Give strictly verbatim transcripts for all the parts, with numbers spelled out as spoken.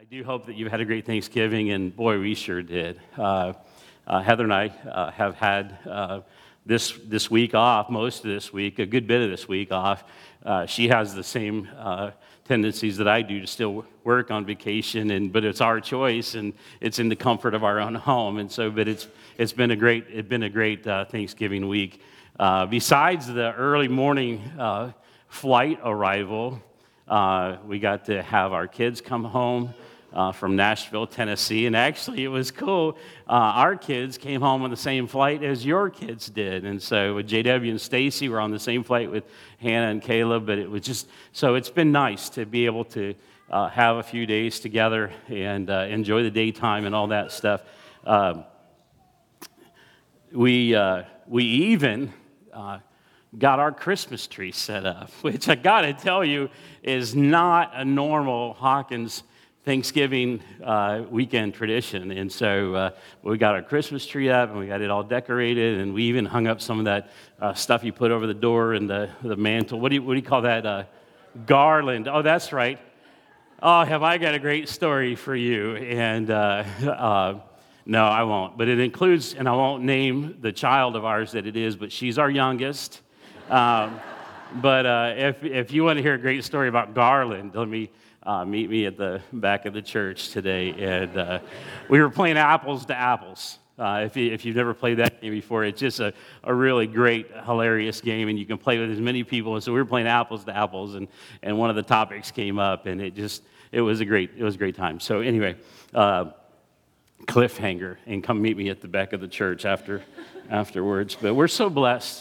do hope that you've had a great Thanksgiving, and boy, we sure did. Uh, uh, Heather and I uh, have had uh, this this week off, most of this week, a good bit of this week off. Uh, she has the same uh, tendencies that I do to still work on vacation, and but it's our choice, and it's in the comfort of our own home. And so, but it's it's been a great it's been a great uh, Thanksgiving week. Uh, besides the early morning uh, flight arrival. Uh, we got to have our kids come home uh, from Nashville, Tennessee, and actually it was cool. Uh, our kids came home on the same flight as your kids did, and so with J W and Stacy were on the same flight with Hannah and Caleb, but it was just, so it's been nice to be able to uh, have a few days together and uh, enjoy the daytime and all that stuff. Uh, we, uh, we even... Uh, got our Christmas tree set up, which I got to tell you is not a normal Hawkins Thanksgiving uh, weekend tradition. And so uh, we got our Christmas tree up, and we got it all decorated, and we even hung up some of that uh, stuff you put over the door and the, the mantle. What do you, what do you call that? Uh, garland. Oh, that's right. Oh, have I got a great story for you. And uh, uh, no, I won't. But it includes, and I won't name the child of ours that it is, but she's our youngest. Um, but uh, if if you want to hear a great story about Garland, let me uh, meet me at the back of the church today. And uh, we were playing apples to apples. Uh, if you, if you've never played that game before, it's just a, a really great, hilarious game, and you can play with as many people. And so we were playing apples to apples, and, and one of the topics came up, and it just it was a great it was a great time. So anyway, uh, cliffhanger, and come meet me at the back of the church after afterwards. But we're so blessed.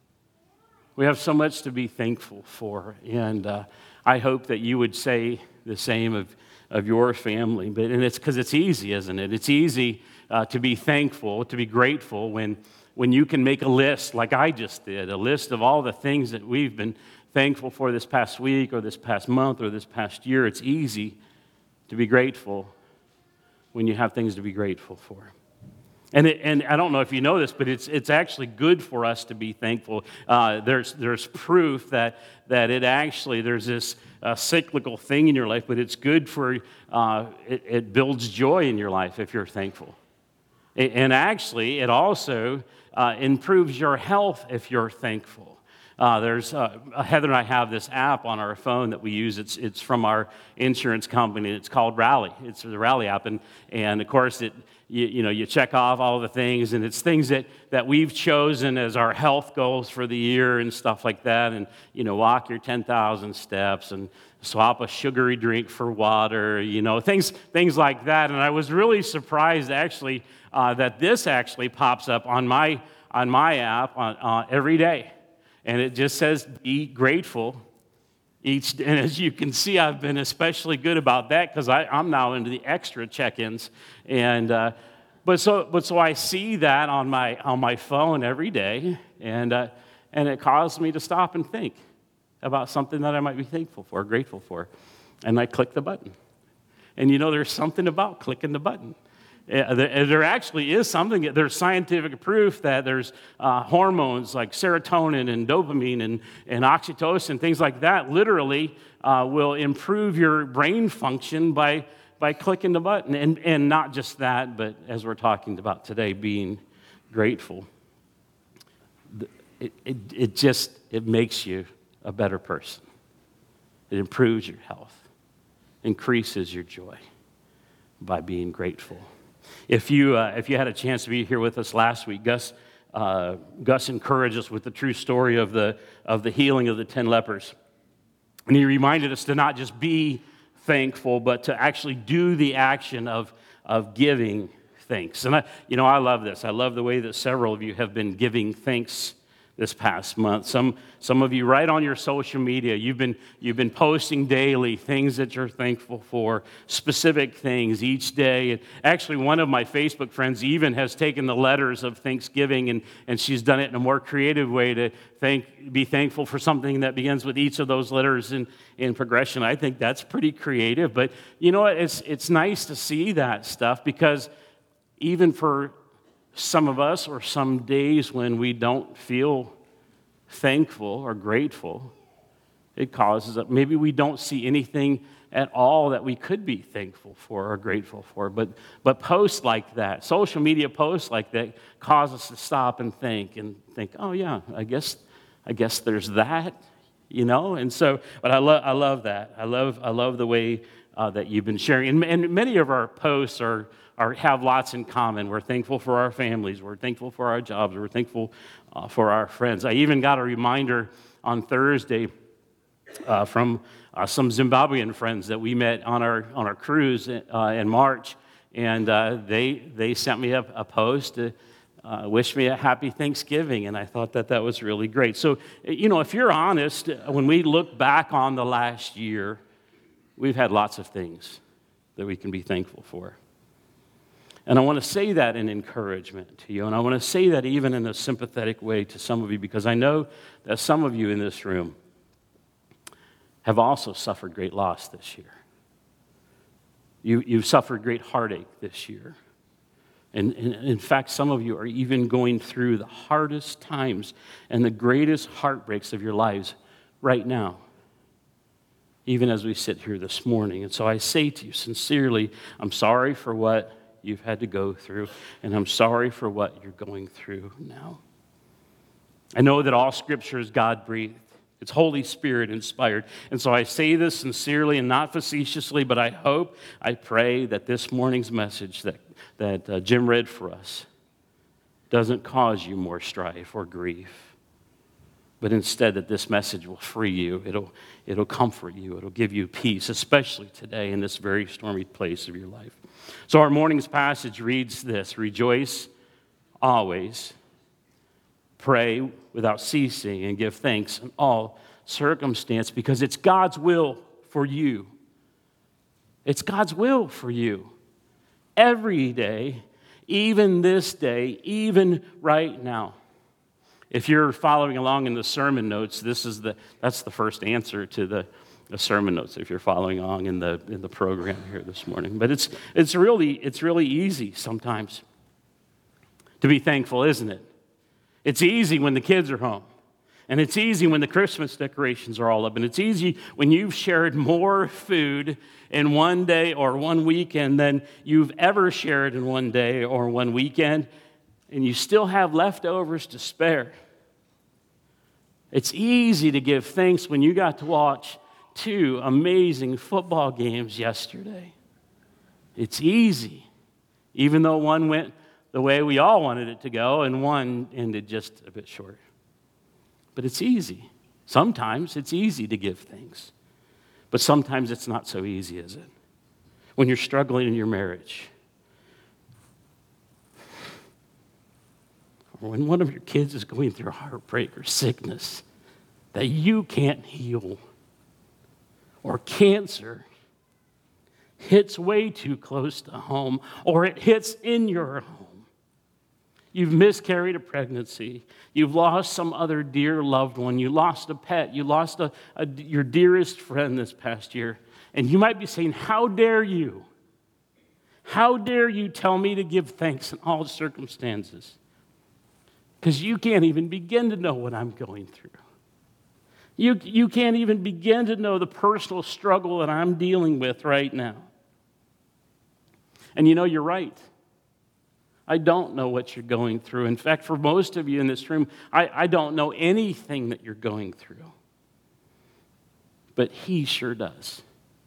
We have so much to be thankful for, and uh, I hope that you would say the same of, of your family. But and it's because it's easy, isn't it? It's easy uh, to be thankful, to be grateful when when you can make a list like I just did, a list of all the things that we've been thankful for this past week or this past month or this past year. It's easy to be grateful when you have things to be grateful for. And it, and I don't know if you know this, but it's it's actually good for us to be thankful. Uh, there's there's proof that that it actually there's this uh, cyclical thing in your life, but it's good for uh, it, it builds joy in your life if you're thankful. It, and actually, it also uh, improves your health if you're thankful. Uh, there's uh, Heather and I have this app on our phone that we use. It's it's from our insurance company. It's called Rally. It's the Rally app, and and of course it. You, you know, you check off all the things, and it's things that, that we've chosen as our health goals for the year and stuff like that. And, you know, walk your ten thousand steps and swap a sugary drink for water, you know, things things like that. And I was really surprised, actually, uh, that this actually pops up on my on my app on, uh, every day. And it just says, be grateful. Each, and as you can see, I've been especially good about that because I'm now into the extra check-ins, and uh, but so but so I see that on my on my phone every day, and uh, and it caused me to stop and think about something that I might be thankful for, grateful for, and I click the button, and you know there's something about clicking the button. There actually is something, there's scientific proof that there's uh, hormones like serotonin and dopamine and, and oxytocin, things like that, literally uh, will improve your brain function by, by clicking the button. And, and not just that, but as we're talking about today, being grateful. It, it, it just, it makes you a better person. It improves your health, increases your joy by being grateful. If you uh, if you had a chance to be here with us last week, Gus uh, Gus encouraged us with the true story of the of the healing of the ten lepers, and he reminded us to not just be thankful, but to actually do the action of of giving thanks. And I, you know, I love this. I love the way that several of you have been giving thanks this past month. Some some of you right on your social media, you've been you've been posting daily things that you're thankful for, specific things each day. And actually, one of my Facebook friends even has taken the letters of Thanksgiving and, and she's done it in a more creative way to thank be thankful for something that begins with each of those letters in, in progression. I think that's pretty creative. But you know what? It's it's nice to see that stuff because even for some of us, or some days when we don't feel thankful or grateful, It causes, maybe we don't see anything at all that we could be thankful for or grateful for. But, but posts like that, social media posts like that, cause us to stop and think and think, oh yeah, I guess, I guess there's that, you know? And so, but I, lo- I love that. I love, I love the way uh, that you've been sharing. And, and many of our posts are, are have lots in common. We're thankful for our families. We're thankful for our jobs. We're thankful uh, for our friends. I even got a reminder on Thursday uh, from uh, some Zimbabwean friends that we met on our on our cruise uh, in March, and uh, they they sent me a, a post to uh, wish me a happy Thanksgiving, and I thought that that was really great. So, you know, if you're honest, when we look back on the last year, we've had lots of things that we can be thankful for. And I want to say that in encouragement to you, and I want to say that even in a sympathetic way to some of you, because I know that some of you in this room have also suffered great loss this year. You, you've suffered great heartache this year. And, and in fact, some of you are even going through the hardest times and the greatest heartbreaks of your lives right now, even as we sit here this morning. And so I say to you sincerely, I'm sorry for what you've had to go through, and I'm sorry for what you're going through now. I know that all Scripture is God-breathed. It's Holy Spirit inspired. And so I say this sincerely and not facetiously, but I hope, I pray that this morning's message that, that uh, Jim read for us doesn't cause you more strife or grief, but instead that this message will free you. It'll, it'll comfort you. It'll give you peace, especially today in this very stormy place of your life. So our morning's passage reads this: rejoice always, pray without ceasing, and give thanks in all circumstance, because it's God's will for you. It's God's will for you. Every day, even this day, even right now. If you're following along in the sermon notes, this is the that's the first answer to the, the sermon notes, if you're following along in the in the program here this morning. But it's it's really it's really easy sometimes to be thankful, isn't it? It's easy when the kids are home. And it's easy when the Christmas decorations are all up. And it's easy when you've shared more food in one day or one weekend than you've ever shared in one day or one weekend, and you still have leftovers to spare. It's easy to give thanks when you got to watch two amazing football games yesterday. It's easy, even though one went the way we all wanted it to go, and one ended just a bit short. But it's easy. Sometimes it's easy to give thanks. But sometimes it's not so easy, is it? When you're struggling in your marriage, or when one of your kids is going through heartbreak or sickness that you can't heal, or cancer hits way too close to home, or it hits in your home. You've miscarried a pregnancy. You've lost some other dear loved one. You lost a pet. You lost a, a, your dearest friend this past year. And you might be saying, how dare you? How dare you tell me to give thanks in all circumstances? Because you can't even begin to know what I'm going through. You, you can't even begin to know the personal struggle that I'm dealing with right now. And you know, you're right. I don't know what you're going through. In fact, for most of you in this room, I, I don't know anything that you're going through. But He sure does.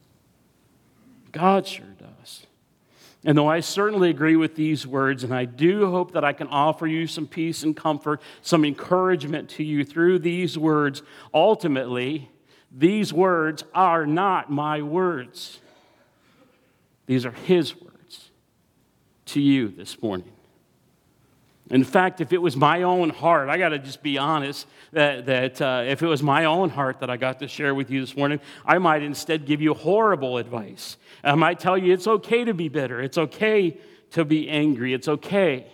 God sure does. And though I certainly agree with these words, and I do hope that I can offer you some peace and comfort, some encouragement to you through these words, ultimately, these words are not my words. These are His words to you this morning. In fact, if it was my own heart, I got to just be honest, that, that uh, if it was my own heart that I got to share with you this morning, I might instead give you horrible advice. I might tell you it's okay to be bitter. It's okay to be angry. It's okay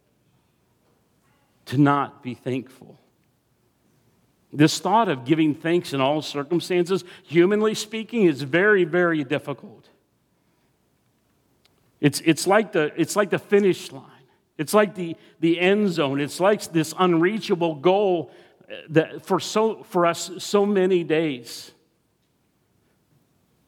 to not be thankful. This thought of giving thanks in all circumstances, humanly speaking, is very, very difficult. It's, it's, like, the, it's like the finish line. It's like the, the end zone. It's like this unreachable goal that for so for us so many days.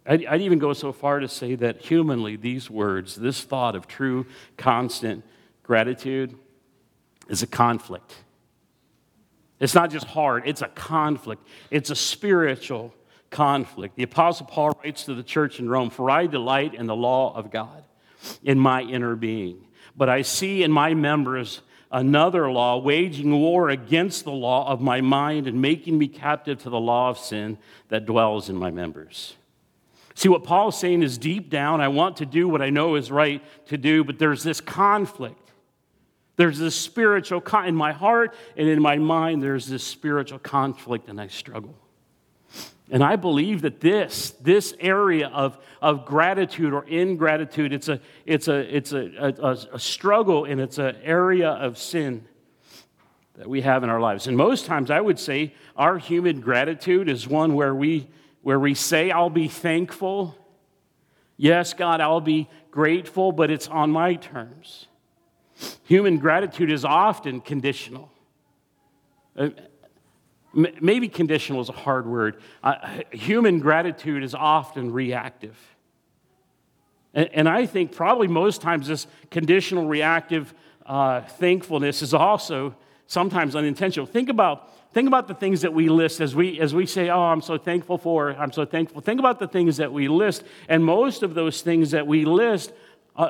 I'd, I'd even go so far to say that humanly, these words, this thought of true, constant gratitude is a conflict. It's not just hard, it's a conflict. It's a spiritual conflict. The Apostle Paul writes to the church in Rome, "For I delight in the law of God, in my inner being. But I see in my members another law, waging war against the law of my mind and making me captive to the law of sin that dwells in my members." See, what Paul's saying is deep down, I want to do what I know is right to do, but there's this conflict. There's this spiritual, con- in my heart and in my mind, there's this spiritual conflict, and I struggle. And I believe that this, this area of, of gratitude or ingratitude, it's a, it's a, it's a, a, a struggle, and it's an area of sin that we have in our lives. And most times I would say our human gratitude is one where we, where we say, I'll be thankful. Yes, God, I'll be grateful, but it's on my terms. Human gratitude is often conditional. Uh, Maybe conditional is a hard word. Uh, human gratitude is often reactive. And, and I think probably most times this conditional reactive uh, thankfulness is also sometimes unintentional. Think about, think about the things that we list as we, as we say, oh, I'm so thankful for, I'm so thankful. Think about the things that we list. And most of those things that we list uh,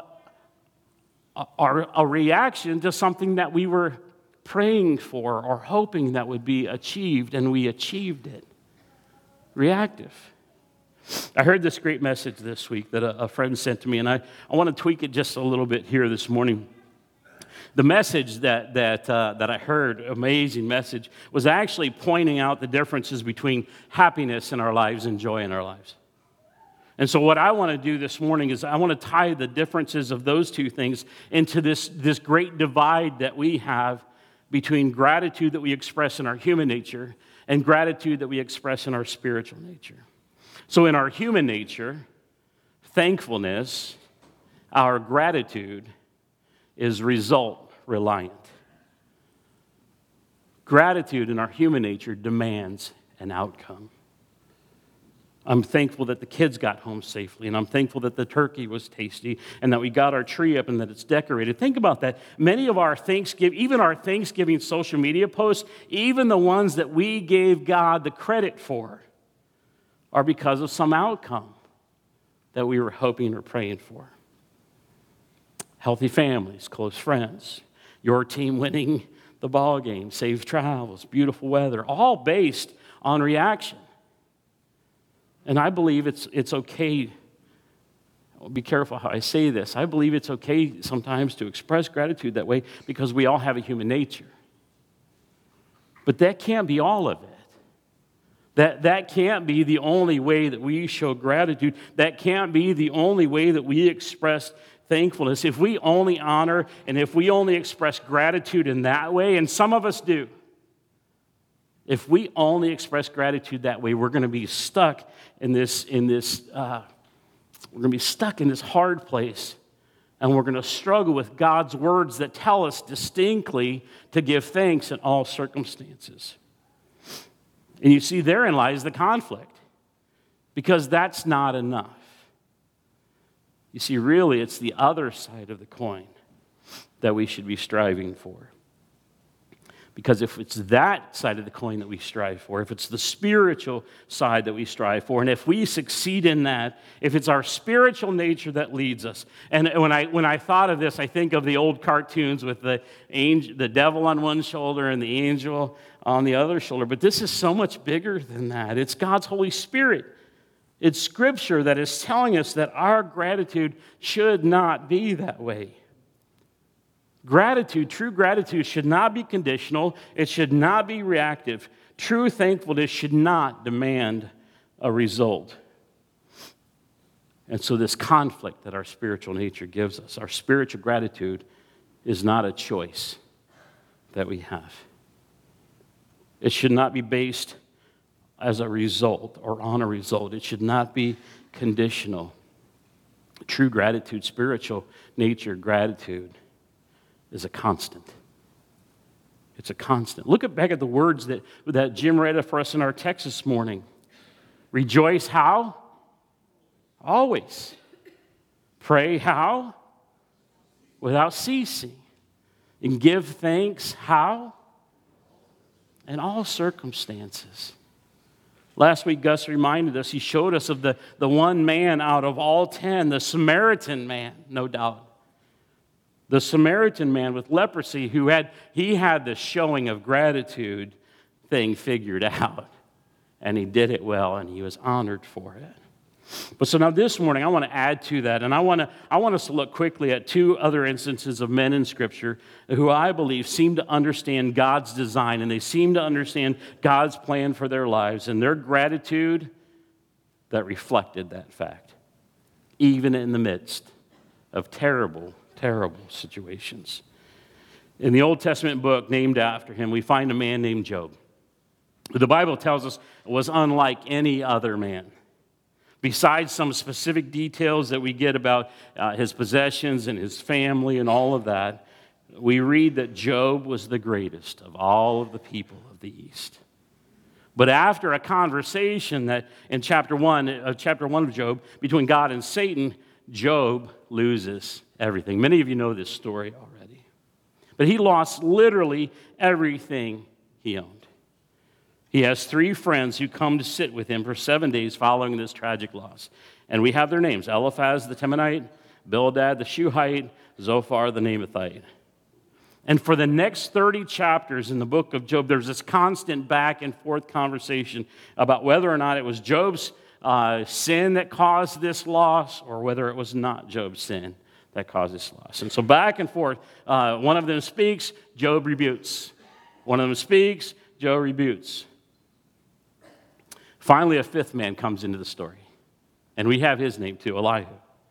are a reaction to something that we were praying for or hoping that would be achieved, and we achieved it. Reactive. I heard this great message this week that a, a friend sent to me, and I, I want to tweak it just a little bit here this morning. The message that, that, uh, that I heard, amazing message, was actually pointing out the differences between happiness in our lives and joy in our lives. And so what I want to do this morning is I want to tie the differences of those two things into this, this great divide that we have between gratitude that we express in our human nature and gratitude that we express in our spiritual nature. So in our human nature, thankfulness, our gratitude is result reliant. Gratitude in our human nature demands an outcome. I'm thankful that the kids got home safely, and I'm thankful that the turkey was tasty, and that we got our tree up and that it's decorated. Think about that. Many of our Thanksgiving, even our Thanksgiving social media posts, even the ones that we gave God the credit for, are because of some outcome that we were hoping or praying for. Healthy families, close friends, your team winning the ball game, safe travels, beautiful weather, all based on reaction. And I believe it's it's okay, I'll be careful how I say this, I believe it's okay sometimes to express gratitude that way because we all have a human nature. But that can't be all of it. That, that can't be the only way that we show gratitude. That can't be the only way that we express thankfulness. If we only honor and if we only express gratitude in that way, and some of us do, if we only express gratitude that way, we're going to be stuck in this, in this uh, we're going to be stuck in this hard place, and we're going to struggle with God's words that tell us distinctly to give thanks in all circumstances. And you see, therein lies the conflict, because that's not enough. You see, really, it's the other side of the coin that we should be striving for. Because if it's that side of the coin that we strive for, if it's the spiritual side that we strive for, and if we succeed in that, if it's our spiritual nature that leads us, and when I when I thought of this, I think of the old cartoons with the angel, the devil on one shoulder and the angel on the other shoulder. But this is so much bigger than that. It's God's Holy Spirit. It's Scripture that is telling us that our gratitude should not be that way. Gratitude, true gratitude should not be conditional. It should not be reactive. True thankfulness should not demand a result. And so this conflict that our spiritual nature gives us, our spiritual gratitude is not a choice that we have. It should not be based as a result or on a result. It should not be conditional. True gratitude, spiritual nature gratitude, is a constant. It's a constant. Look at, back at the words that, that Jim read for us in our text this morning. Rejoice how? Always. Pray how? Without ceasing. And give thanks how? In all circumstances. Last week, Gus reminded us, he showed us of the, the one man out of all ten, the Samaritan man, no doubt. The Samaritan man with leprosy who had, he had the showing of gratitude thing figured out. And he did it well, and he was honored for it. But so now this morning, I want to add to that, and I want to I want us to look quickly at two other instances of men in Scripture who I believe seem to understand God's design, and they seem to understand God's plan for their lives, and their gratitude that reflected that fact, even in the midst of terrible, terrible situations. In the Old Testament book named after him, we find a man named Job, who the Bible tells us was unlike any other man. Besides some specific details that we get about uh, his possessions and his family and all of that, we read that Job was the greatest of all of the people of the East. But after a conversation that in chapter one, uh, chapter one of Job, between God and Satan, Job loses everything. Many of you know this story already. But he lost literally everything he owned. He has three friends who come to sit with him for seven days following this tragic loss. And we have their names: Eliphaz the Temanite, Bildad the Shuhite, Zophar the Naamathite. And for the next thirty chapters in the book of Job, there's this constant back and forth conversation about whether or not it was Job's uh, sin that caused this loss or whether it was not Job's sin that caused this loss. And so back and forth, uh, one of them speaks, Job rebukes. One of them speaks, Job rebukes. Finally, a fifth man comes into the story, and we have his name too, Elihu.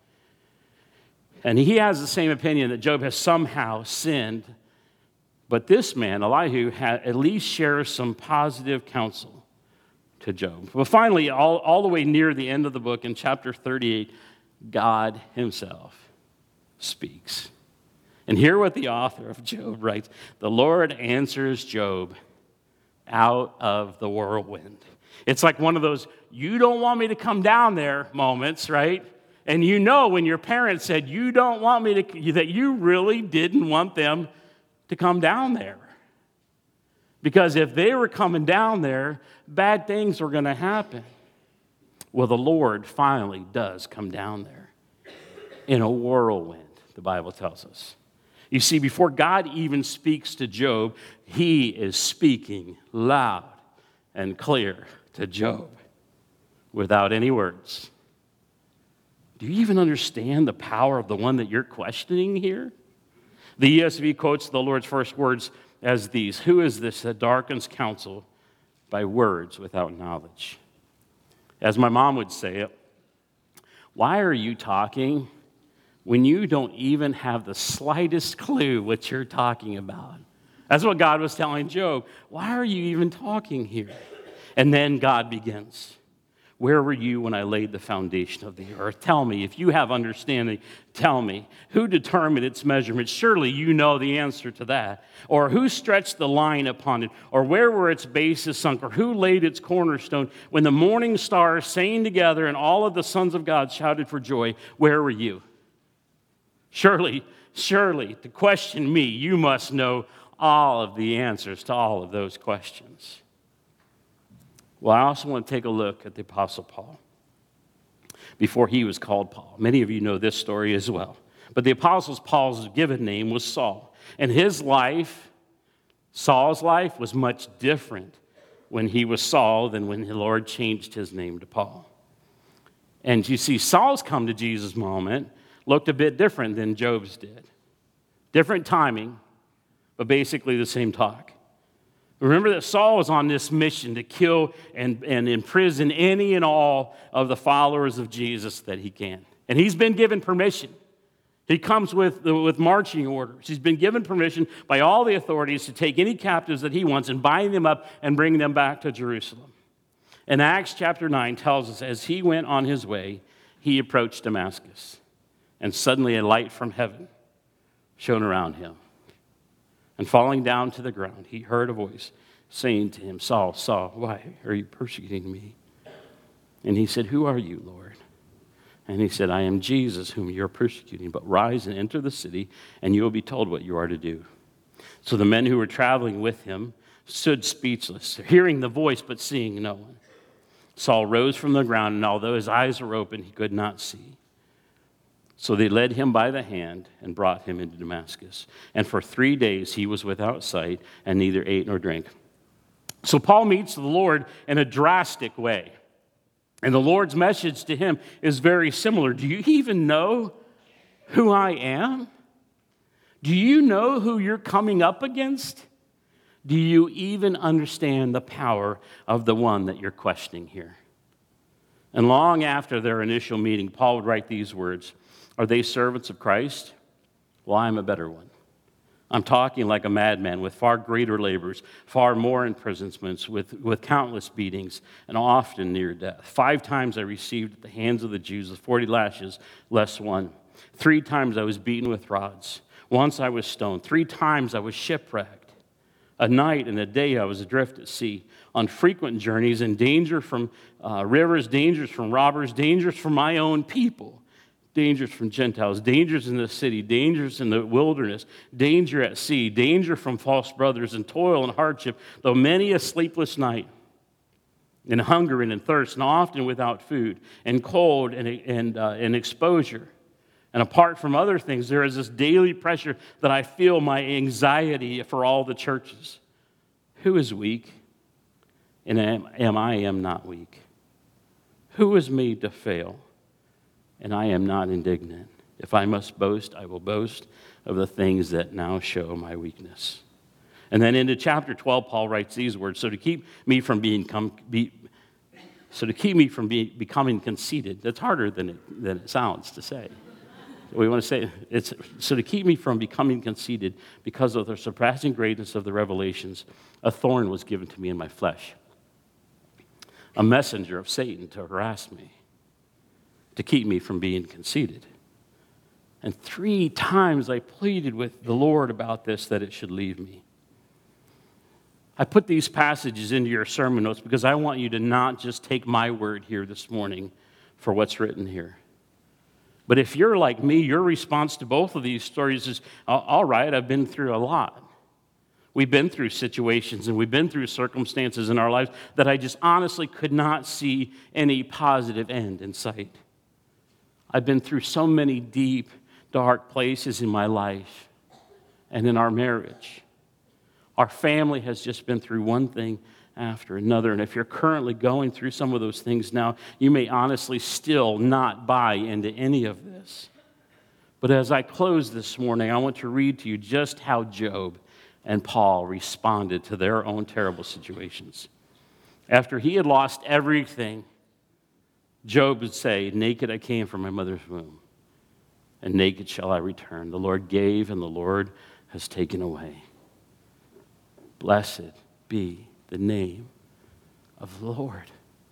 And he has the same opinion that Job has somehow sinned, but this man, Elihu, had, at least shares some positive counsel to Job. But finally, all, all the way near the end of the book, in chapter thirty-eight, God himself speaks. And hear what the author of Job writes: "The Lord answers Job out of the whirlwind." It's like one of those, you don't want me to come down there moments, right? And you know when your parents said, you don't want me to, that you really didn't want them to come down there. Because if they were coming down there, bad things were going to happen. Well, the Lord finally does come down there in a whirlwind, the Bible tells us. You see, before God even speaks to Job, he is speaking loud and clear to Job without any words. Do you even understand the power of the one that you're questioning here? The E S V quotes the Lord's first words as these: "Who is this that darkens counsel by words without knowledge?" As my mom would say it, why are you talking when you don't even have the slightest clue what you're talking about? That's what God was telling Job. Why are you even talking here? And then God begins. Where were you when I laid the foundation of the earth? Tell me, if you have understanding, tell me. Who determined its measurement? Surely you know the answer to that. Or who stretched the line upon it? Or where were its bases sunk? Or who laid its cornerstone? When the morning stars sang together and all of the sons of God shouted for joy, where were you? Surely, surely, to question me, you must know all of the answers to all of those questions. Well, I also want to take a look at the Apostle Paul before he was called Paul. Many of you know this story as well. But the Apostle Paul's given name was Saul. And his life, Saul's life, was much different when he was Saul than when the Lord changed his name to Paul. And you see, Saul's come to Jesus moment looked a bit different than Job's did. Different timing, but basically the same talk. Remember that Saul was on this mission to kill and, and imprison any and all of the followers of Jesus that he can. And he's been given permission. He comes with, with marching orders. He's been given permission by all the authorities to take any captives that he wants and bind them up and bring them back to Jerusalem. And Acts chapter nine tells us, as he went on his way, he approached Damascus. And suddenly a light from heaven shone around him. And falling down to the ground, he heard a voice saying to him, Saul, Saul, why are you persecuting me? And he said, who are you, Lord? And he said, I am Jesus whom you are persecuting, but rise and enter the city, and you will be told what you are to do. So the men who were traveling with him stood speechless, hearing the voice but seeing no one. Saul rose from the ground, and although his eyes were open, he could not see. So they led him by the hand and brought him into Damascus. And for three days he was without sight and neither ate nor drank. So Paul meets the Lord in a drastic way. And the Lord's message to him is very similar. Do you even know who I am? Do you know who you're coming up against? Do you even understand the power of the one that you're questioning here? And long after their initial meeting, Paul would write these words. Are they servants of Christ? Well, I'm a better one. I'm talking like a madman with far greater labors, far more imprisonments, with, with countless beatings, and often near death. Five times I received at the hands of the Jews the forty lashes, less one. Three times I was beaten with rods. Once I was stoned. Three times I was shipwrecked. A night and a day I was adrift at sea, on frequent journeys, in danger from uh, rivers, dangers from robbers, dangers from my own people, dangers from Gentiles, dangers in the city, dangers in the wilderness, danger at sea, danger from false brothers, and toil and hardship, though many a sleepless night, and hunger and in thirst, and often without food, and cold and, and, uh, and exposure. And apart from other things, there is this daily pressure that I feel my anxiety for all the churches. Who is weak? And am, am I am not weak? Who is made to fail? And I am not indignant. If I must boast, I will boast of the things that now show my weakness. And then into chapter twelve, Paul writes these words, so to keep me from being, be, so to keep me from being, becoming conceited, that's harder than it, than it sounds to say. We want to say, it's so to keep me from becoming conceited because of the surpassing greatness of the revelations, a thorn was given to me in my flesh, a messenger of Satan to harass me, to keep me from being conceited. And three times I pleaded with the Lord about this, that it should leave me. I put these passages into your sermon notes because I want you to not just take my word here this morning for what's written here. But if you're like me, your response to both of these stories is, all right, I've been through a lot. We've been through situations and we've been through circumstances in our lives that I just honestly could not see any positive end in sight. I've been through so many deep, dark places in my life and in our marriage. Our family has just been through one thing after another. And if you're currently going through some of those things now, you may honestly still not buy into any of this. But as I close this morning, I want to read to you just how Job and Paul responded to their own terrible situations. After he had lost everything, Job would say, naked I came from my mother's womb, and naked shall I return. The Lord gave, and the Lord has taken away. Blessed be the name of the Lord.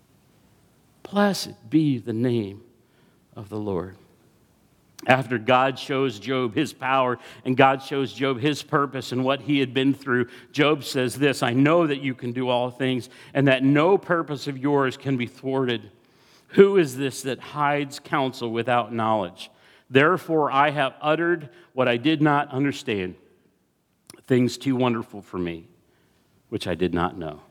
Blessed be the name of the Lord. After God shows Job his power and God shows Job his purpose and what he had been through, Job says this, I know that you can do all things and that no purpose of yours can be thwarted. Who is this that hides counsel without knowledge? Therefore I have uttered what I did not understand, things too wonderful for me, which I did not know.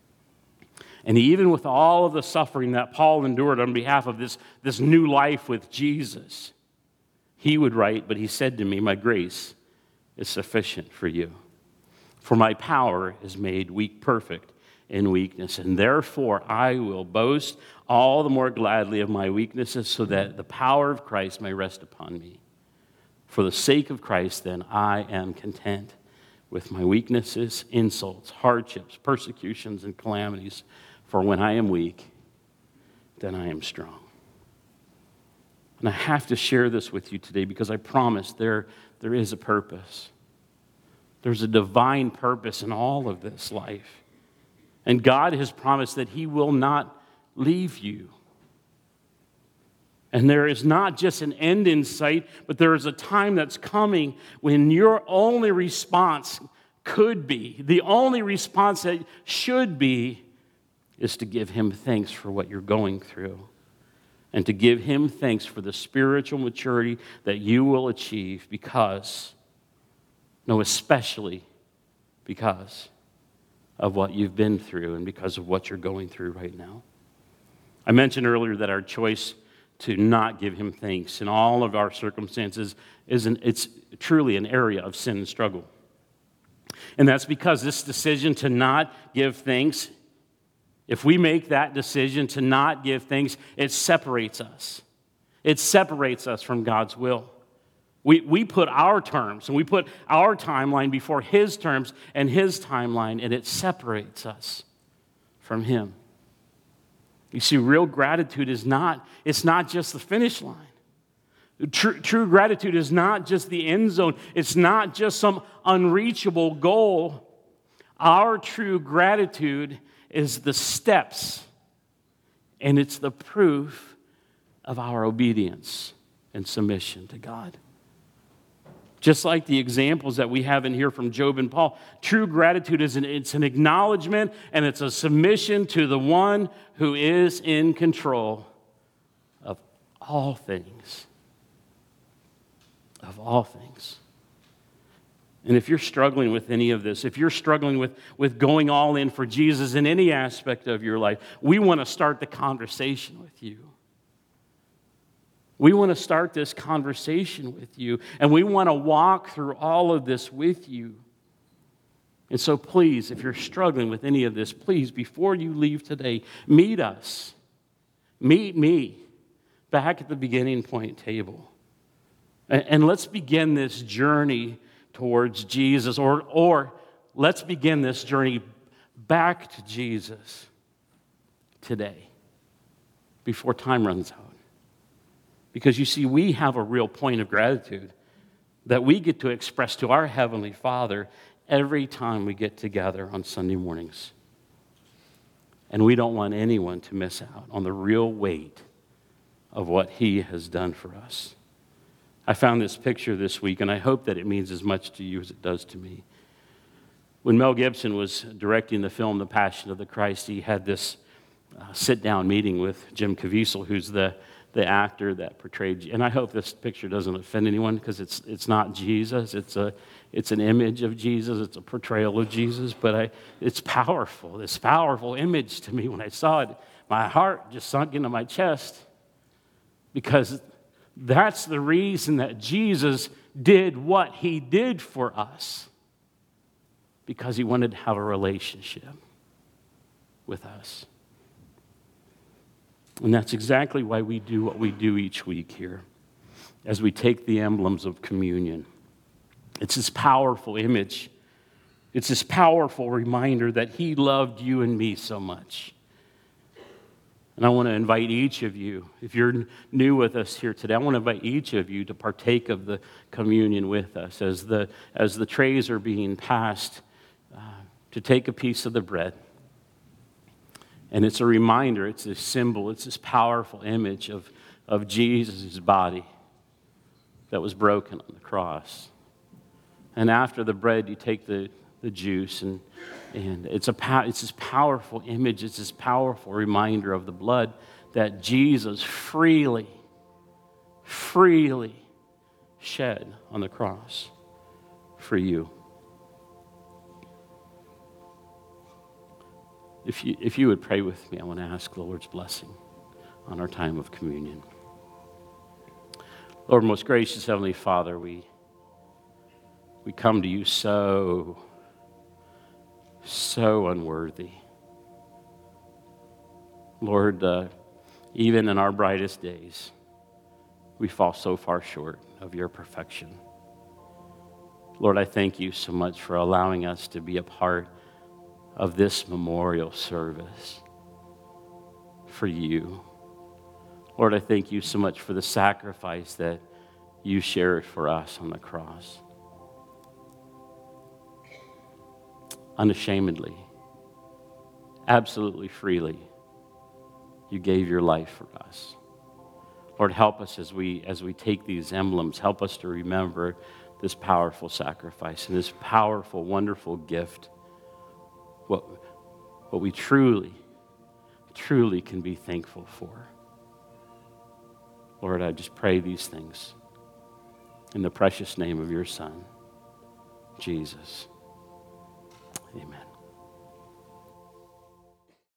And even with all of the suffering that Paul endured on behalf of this, this new life with Jesus, he would write, but he said to me, my grace is sufficient for you. For my power is made weak perfect in weakness. And therefore I will boast all the more gladly of my weaknesses so that the power of Christ may rest upon me. For the sake of Christ, then, I am content with my weaknesses, insults, hardships, persecutions, and calamities. For when I am weak, then I am strong. And I have to share this with you today because I promise there, there is a purpose. There's a divine purpose in all of this life. And God has promised that He will not leave you. And there is not just an end in sight, but there is a time that's coming when your only response could be, the only response that should be, is to give Him thanks for what you're going through. and to give him thanks for the spiritual maturity that you will achieve because, no, especially because of what you've been through and because of what you're going through right now. I mentioned earlier that our choice to not give him thanks in all of our circumstances is an, it's truly an area of sin and struggle. And that's because this decision to not give thanks, if we make that decision to not give thanks, it separates us. It separates us from God's will. We, we put our terms and we put our timeline before his terms and his timeline, and it separates us from him. You see, real gratitude is not, it's not just the finish line. True, true gratitude is not just the end zone. It's not just some unreachable goal. Our true gratitude is the steps, and it's the proof of our obedience and submission to God. Just like the examples that we have in here from Job and Paul, true gratitude is an, it's an acknowledgement and it's a submission to the one who is in control of all things. Of all things. And if you're struggling with any of this, if you're struggling with, with going all in for Jesus in any aspect of your life, we want to start the conversation with you. We want to start this conversation with you, and we want to walk through all of this with you. And so please, if you're struggling with any of this, please, before you leave today, meet us. Meet me back at the beginning point table. And, and let's begin this journey towards Jesus, or, or let's begin this journey back to Jesus today before time runs out. Because you see, we have a real point of gratitude that we get to express to our Heavenly Father every time we get together on Sunday mornings. And we don't want anyone to miss out on the real weight of what He has done for us. I found this picture this week, and I hope that it means as much to you as it does to me. When Mel Gibson was directing the film The Passion of the Christ, he had this uh, sit-down meeting with Jim Caviezel, who's the the actor that portrayed, and I hope this picture doesn't offend anyone because it's it's not Jesus. It's a it's an image of Jesus. It's a portrayal of Jesus, but I it's powerful. This powerful image to me when I saw it, my heart just sunk into my chest because that's the reason that Jesus did what He did for us, because He wanted to have a relationship with us. And that's exactly why we do what we do each week here as we take the emblems of communion. It's this powerful image. It's this powerful reminder that He loved you and me so much. And I want to invite each of you, if you're new with us here today, I want to invite each of you to partake of the communion with us as the, as the trays are being passed, uh, to take a piece of the bread. And it's a reminder, it's a symbol, it's this powerful image of, of Jesus' body that was broken on the cross. And after the bread, you take the, the juice, and, and it's, a, it's this powerful image, it's this powerful reminder of the blood that Jesus freely, freely shed on the cross for you. If you, if you would pray with me, I want to ask the Lord's blessing on our time of communion. Lord, most gracious Heavenly Father, we, we come to you so, so unworthy. Lord, uh, even in our brightest days, we fall so far short of your perfection. Lord, I thank you so much for allowing us to be a part of this memorial service for you. Lord, I thank you so much for the sacrifice that you shared for us on the cross. Unashamedly, absolutely freely, you gave your life for us. Lord, help us as we as we take these emblems. Help us to remember this powerful sacrifice and this powerful, wonderful gift. What, what we truly, truly can be thankful for. Lord, I just pray these things in the precious name of your Son, Jesus. Amen.